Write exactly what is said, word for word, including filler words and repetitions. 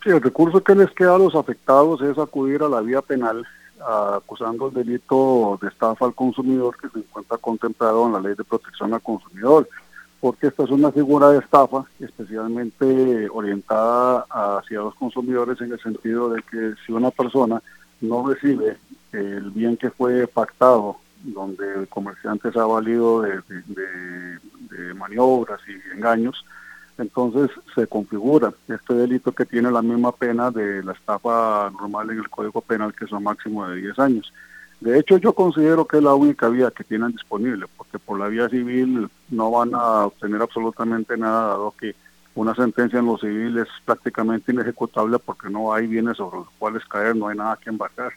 Sí, el recurso que les queda a los afectados es acudir a la vía penal ah, acusando el delito de estafa al consumidor que se encuentra contemplado en la Ley de Protección al Consumidor, porque esta es una figura de estafa especialmente orientada hacia los consumidores en el sentido de que si una persona no recibe el bien que fue pactado, donde el comerciante se ha valido de, de, de, de maniobras y engaños, entonces se configura este delito que tiene la misma pena de la estafa normal en el Código Penal, que son máximo de diez años. De hecho, yo considero que es la única vía que tienen disponible, porque por la vía civil no van a obtener absolutamente nada, dado que una sentencia en lo civil es prácticamente inejecutable porque no hay bienes sobre los cuales caer, no hay nada que embarcar.